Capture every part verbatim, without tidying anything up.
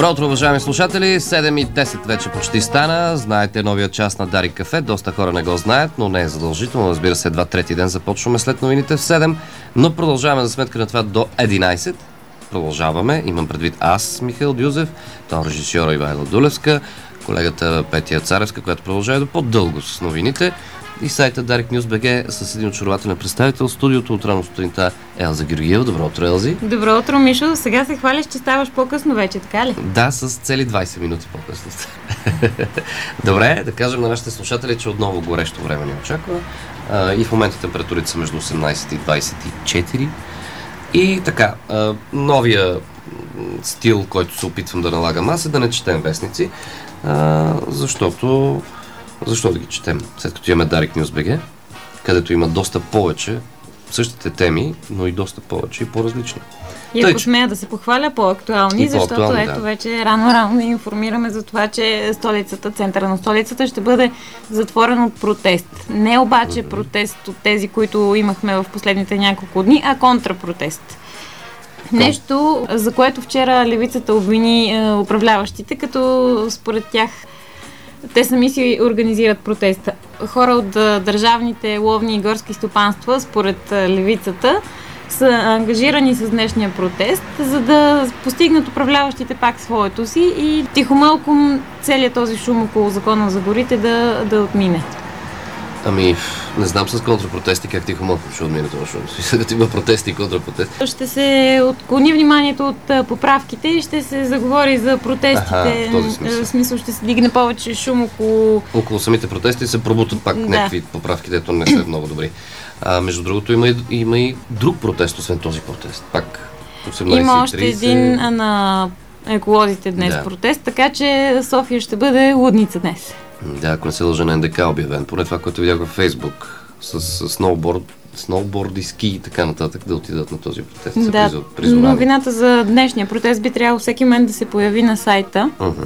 Добро утро, уважаеми слушатели. седем и десет вече почти стана. Знаете новия час на Дарик Кафе. Доста хора не го знаят, но не е задължително. Разбира се, едва трети ден започваме след новините в седем. Но продължаваме за сметка на това до единайсет. Продължаваме. Имам предвид аз, Михаил Дюзев, тон режисьора Ивайло Дулевска, колегата Петя Царевска, която продължава до по-дълго с новините, и сайта Дарик Нюз БГ с един очарователен представител. Студиото от рано сутринта Елза Георгиева. Добро утро, Елзи. Добро утро, Мишо. Сега се хвалиш, че ставаш по-късно вече, така ли? Да, с цели двайсет минути по-късно. Добре, да кажем на нашите слушатели, че отново горещо време ни очаква. А, и в момента температурите са между осемнайсет и двайсет и четири. И така, а, новия стил, който се опитвам да налагам аз, е да не четем вестници, а, защото защо да ги четем, след като имаме Дарик Нюз БГ, където има доста повече същите теми, но и доста повече и по-различни. И ако смея да се похваля, по-актуални, защото по-актуални, ето да. Вече рано-рано ни информираме за това, че столицата, центъра на столицата ще бъде затворен от протест. Не обаче mm-hmm. протест от тези, които имахме в последните няколко дни, а контрапротест. Нещо, за което вчера левицата обвини е, управляващите, като според тях те сами си организират протеста. Хора от държавните ловни и горски стопанства, според левицата, са ангажирани с днешния протест, за да постигнат управляващите пак своето си и тихомълком целият този шум около закона за горите да, да отмине. Ами, не знам с контрапротести как тихомълком ще отмине това шум. Като има протести и контрапротести. Ще се отклони вниманието от поправките и ще се заговори за протестите. Аха, в този смисъл. В смисъл ще се дигне повече шум около... Около самите протести се пробутат пак да. някакви поправки, дето не са много добри. А, между другото има и, има и друг протест, освен този протест. Пак осемнайсет и трийсет. Има още един а, на еколозите днес да. протест, така че София ще бъде лудница днес. Да, ако не се лъжа, на НДК обявен. Поне това, което видях във Фейсбук, с, с сноуборд, сноуборди, ски и така нататък, да отидат на този протест. Да, новината за днешния протест би трябвало всеки момент да се появи на сайта. Uh-huh.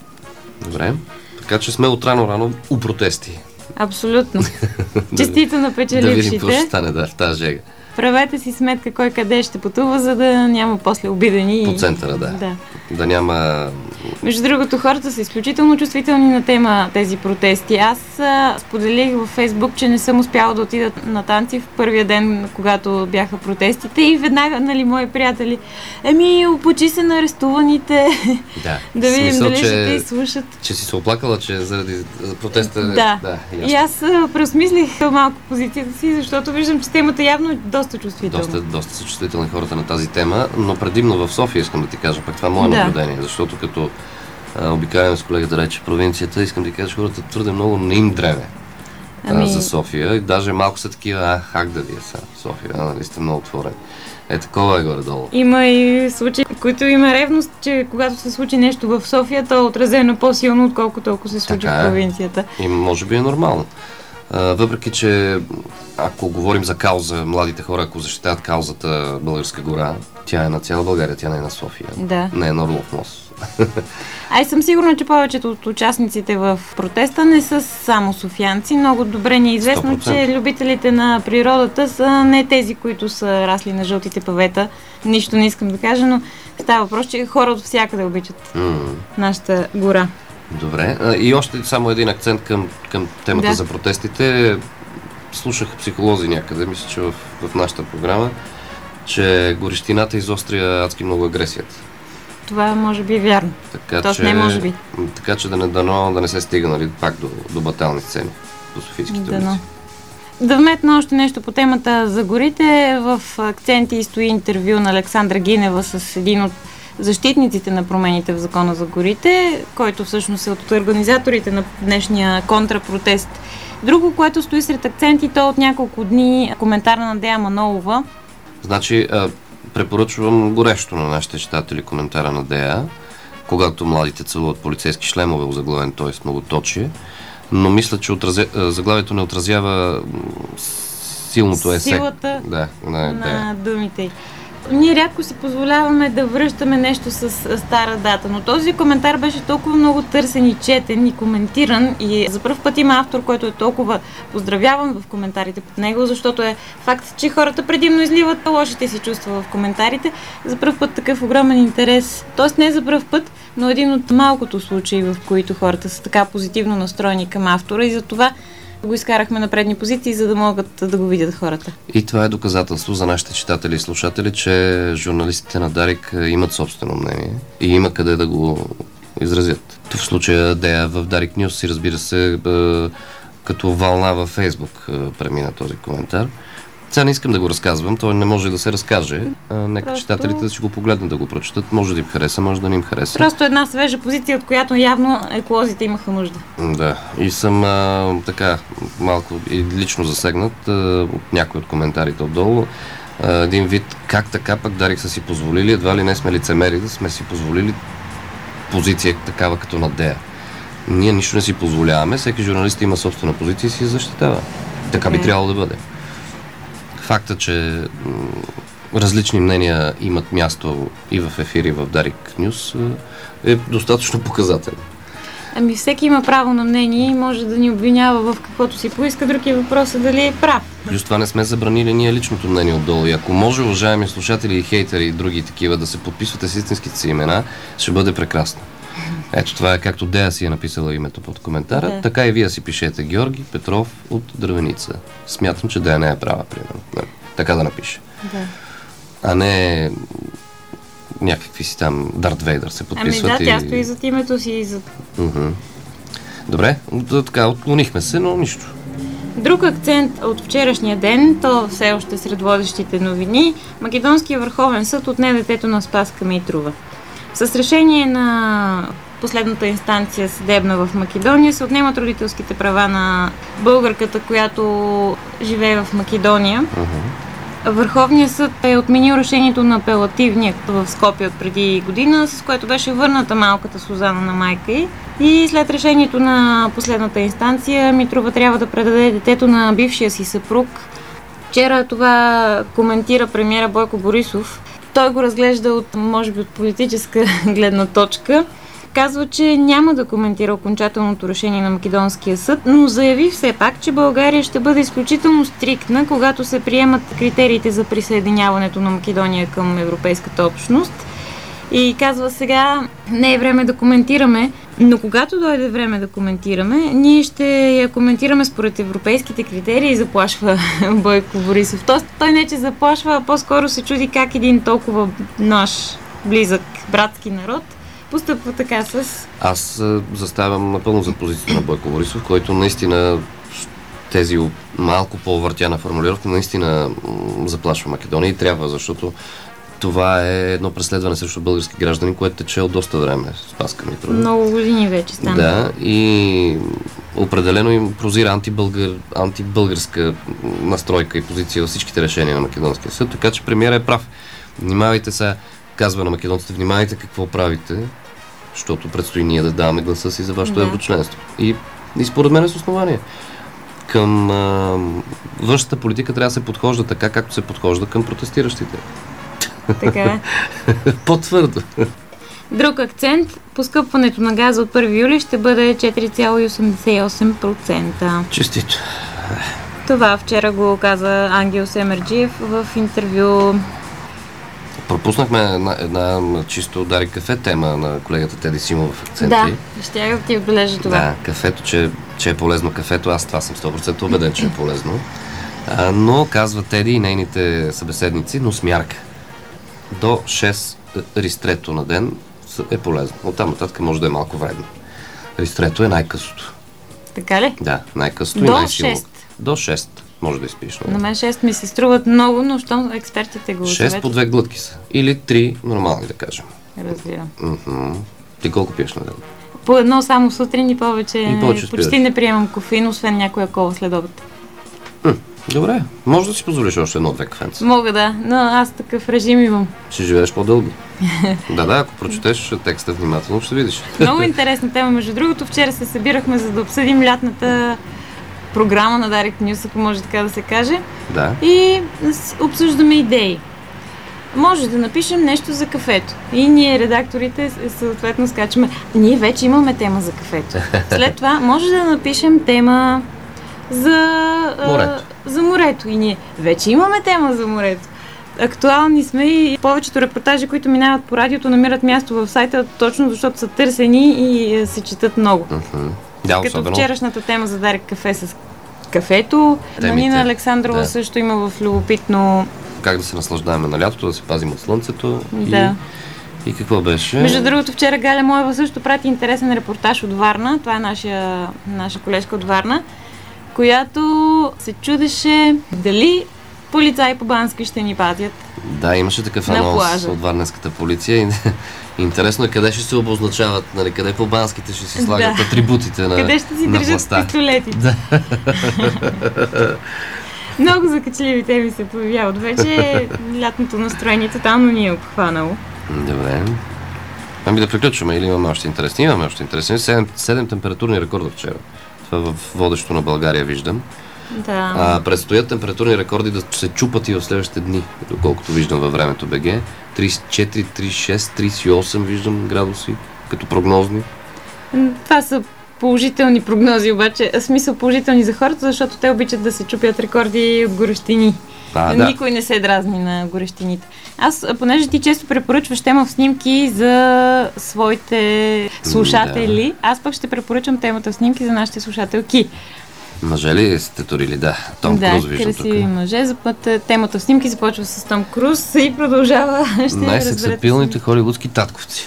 Добре, така че сме от рано-рано у протести. Абсолютно. Честито на печелившите. Да видим какво ще стане, да, в тази жега. Правете си сметка кой къде ще пътува, за да няма после обидени. По центъра, да. Да. Да няма... Между другото, хората са изключително чувствителни на тема тези протести. Аз а, споделих във Фейсбук, че не съм успяла да отида на танци в първия ден, когато бяха протестите, и веднага, нали, мои приятели, еми, опочи се на арестуваните. Да. Да видим смисъл, дали че, ще те изслушат. Че си се оплакала, че заради протеста... Да. да и аз а, преосмислих малко позицията си, защото виждам, че темата явно е доста чувствителна. Доста, доста са чувствителни хората на тази тема, но предимно в София, искам да ти кажа, пак това е мое да. наблюдение, защото като а, обикаляме с колегата рече провинцията, искам да ти кажа, че хората твърде много не им дреме ами... за София, и даже малко са такива, а, хак да ви е са, София, а, нали сте много отворени. Е, такова е горе-долу. Има и случаи, в които има ревност, че когато се случи нещо в София, то е отразено по-силно, отколкото ако се случи така в провинцията. И може би е нормално. Uh, въпреки, че ако говорим за кауза, младите хора, ако защитават каузата Българска гора, тя е на цяла България, тя не е на София. Да. Не е на Орлов мост. Ай, съм сигурна, че повечето от участниците в протеста не са само софиянци. Много добре ни е известно, сто процента. Че любителите на природата са не тези, които са расли на жълтите павета. Нищо не искам да кажа, но става въпрос, че хора от всякъде обичат mm. нашата гора. Добре. И още само един акцент към, към темата да. за протестите. Слушах психолози някъде, мисля, че в, в нашата програма, че горещината изостря адски много агресията. Това може би е вярно. Така, Тоест че, не може би. Така че да не, дано, да не се стига, нали, пак до, до батални сцени по софийските улици. Да вметна още нещо по темата за горите. В акценти стои интервю на Александра Гинева с един от защитниците на промените в закона за горите, който всъщност е от организаторите на днешния контрапротест. Друго, което стои сред акценти, то от няколко дни коментар на Дея Манолова. Значи, препоръчвам горещо на нашите читатели коментара на Дея, когато младите целуват полицейски шлемове, озаглавен, т.е. многоточие, но мисля, че отразя... заглавието не отразява силното есе. Силата да, на, на думите. Ние рядко си позволяваме да връщаме нещо с стара дата, но този коментар беше толкова много търсен и четен и коментиран и за първ път има автор, който е толкова поздравяван в коментарите под него, защото е факт, че хората предимно изливат лошите си чувства в коментарите. За първ път такъв огромен интерес, т.е. не за първ път, но един от малкото случаи, в които хората са така позитивно настроени към автора и за това го изкарахме на предни позиции, за да могат да го видят хората. И това е доказателство за нашите читатели и слушатели, че журналистите на Дарик имат собствено мнение и има къде да го изразят. В случая Дея в Дарик Нюс и разбира се като вълна във Фейсбук премина този коментар. Сега не искам да го разказвам, той не може да се разкаже. А, нека Просто... читателите да си го погледнат, да го прочитат. Може да им хареса, може да не им хареса. Просто една свежа позиция, от която явно еколозите имаха нужда. Да, и съм а, така малко и лично засегнат а, от някои от коментарите отдолу. А, един вид, как така пък Дарик са си позволили, едва ли не сме лицемери, да сме си позволили позиция такава като на Дея. Ние нищо не си позволяваме, всеки журналист има собствена позиция и си защитава. Така би трябвало да бъде. Факта, че м- различни мнения имат място и в ефири, в Дарик Нюс е достатъчно показателен. Ами всеки има право на мнение и може да ни обвинява в каквото си поиска. Друг е въпросът дали е прав. Плюс това не сме забранили ние личното мнение отдолу. И ако може, уважаеми слушатели и хейтери и други такива да се подписвате с истинските си имена, ще бъде прекрасно. Ето това е както Дея си е написала името под коментара, да. Така и вие си пишете Георги Петров от Дървеница. Смятам, че Дея не е права, примерно. Така да напише. Да. А не някакви си там Дарт Вейдър се подписват. Ами да, тя стои зад името си и зад... Uh-huh. Добре, така, отклонихме се, но нищо. Друг акцент от вчерашния ден, то все още сред водещите новини, Македонския върховен съд отне детето на Спаска Митрова. С решение на последната инстанция съдебна в Македония се отнемат родителските права на българката, която живее в Македония. Uh-huh. Върховният съд е отменил решението на апелативния в Скопие от преди година, с което беше върната малката Сузана на майка й. И след решението на последната инстанция Митрова трябва да предаде детето на бившия си съпруг. Вчера това коментира премиера Бойко Борисов. Той го разглежда от, може би, от политическа гледна точка. Казва, че няма да коментира окончателното решение на Македонския съд, но заяви все пак, че България ще бъде изключително стриктна, когато се приемат критериите за присъединяването на Македония към Европейската общност. И казва сега, не е време да коментираме, но когато дойде време да коментираме, ние ще я коментираме според европейските критерии, заплашва Бойко Борисов. Тоест, той не че заплашва, а по-скоро се чуди как един толкова наш близък братски народ постъпва така с... Аз заставям напълно за позицията на Бойко Борисов, който наистина тези малко по-въртяна формулировка наистина заплашва Македония и трябва, защото това е едно преследване срещу български граждани, което тече от доста време. Спаска Митрова. Много години вече стана. Да, и определено им прозира антибългър, антибългарска настройка и позиция във всичките решения на Македонския съд, така че премиера е прав. Внимавайте сега, казва на македонците, внимавайте какво правите, защото предстои ние да даваме гласа си за вашето да. еврочленство. И, и според мен е с основание. Към а, външната политика трябва да се подхожда така, както се подхожда към протестиращите. Така е. По-твърдо. Друг акцент, поскъпването на газа от първи юли ще бъде четири цяло осемдесет и осем процента. Честито. Това вчера го каза Ангел Семерджиев в интервю. Пропуснахме една, една чисто Дарик кафе тема на колегата Теди Симов в акценти. Да, ще да ти отбележа това. Да, кафето, че, че е полезно кафето, аз това съм сто процента убеден, че е полезно. А, но, казва Теди и нейните събеседници, но с мярка. До шест ристрето на ден е полезно. Оттам нататък може да е малко вредно. Ристрето е най-късото. Така ли? Да, най-късото и най-силно. шест. До шест може да изпиеш. На мен шест ми се струват много, но щом експертите го шест по две глътки са. Или три нормални, да кажем. Разбирам. Mm-hmm. Ти колко пиеш на ден? По едно само сутрин и повече. И повече почти спираш. Не приемам кофеин, освен някоя кола след обед. М, добре, може да си позволиш още едно-две кафенца. Мога да, но аз такъв режим имам. Ще живееш по-дълго. да, да, ако прочетеш текста внимателно, ще видиш. Много интересна тема. Между другото, вчера се събирахме, за да обсъдим лятната програма на Дарик Нюс, ако може така да се каже. Да. И обсъждаме идеи. може да напишем нещо за кафето. И ние, редакторите, съответно скачаме. Ние вече имаме тема за кафето. След това може да напишем тема за морето. А, за морето. И ние вече имаме тема за морето. Актуални сме и повечето репортажи, които минават по радиото, намират място в сайта, точно защото са търсени и се четат много. Uh-huh. Да, като особено. Вчерашната тема за Дарик кафе с кафето. На Нина Александрова да. също има в любопитно. Как да се наслаждаваме на лятото, да се пазим от слънцето. Да. И, и какво беше? Между другото, вчера Галя Моева също прати интересен репортаж от Варна. Това е нашия, наша колежка от Варна, която се чудеше дали полицаи по Бански ще ни пазят. Да, имаше такъв анонс от варненската полиция. Интересно е къде ще се обозначават, нали, къде по Банските ще си слагат да. атрибутите на къде ще си държат властта. Пистолетите. Да. Много закачливи теми се появяват. Вече лятното настроение тотално ни е обхванало. Добре. Ами да приключваме или имаме още интересни? Имаме още интересни. Седем, седем температурни рекорда вчера. Това в водещо на България виждам. Да. А, предстоят температурни рекорди да се чупат и в следващите дни, доколкото виждам във времето БГ. трийсет и четири, трийсет и шест, трийсет и осем виждам градуси като прогнозни. Това са положителни прогнози, обаче, в смисъл положителни за хората, защото те обичат да се чупят рекорди от горещини. А, Никой да. не се дразни на горещините. Аз, понеже ти често препоръчваш тема в снимки за своите слушатели, да. аз пък ще препоръчам темата в снимки за нашите слушателки. Мъже ли сте турили? Да, Том да, Круз виждам тук. Да, красиви мъже. За път темата в снимки започва с Том Круз и продължава. Най-сексапилните холивудски татковци.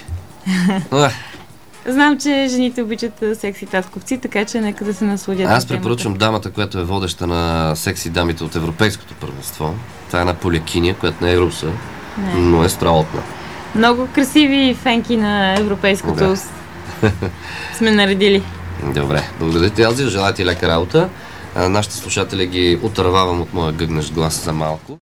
Знам, че жените обичат секси татковци, така че нека да се насладят. Аз препоръчвам дамата, която е водеща на секси дамите от Европейското първенство. Това е една полякиня, която не е руса, не. но е страхотна. Много красиви фенки на Европейското да. сме наредили. Добре, благодаря ти, Елзи. Желая ти лека работа. А, нашите слушатели ги отървавам от моя гъгнещ глас за малко.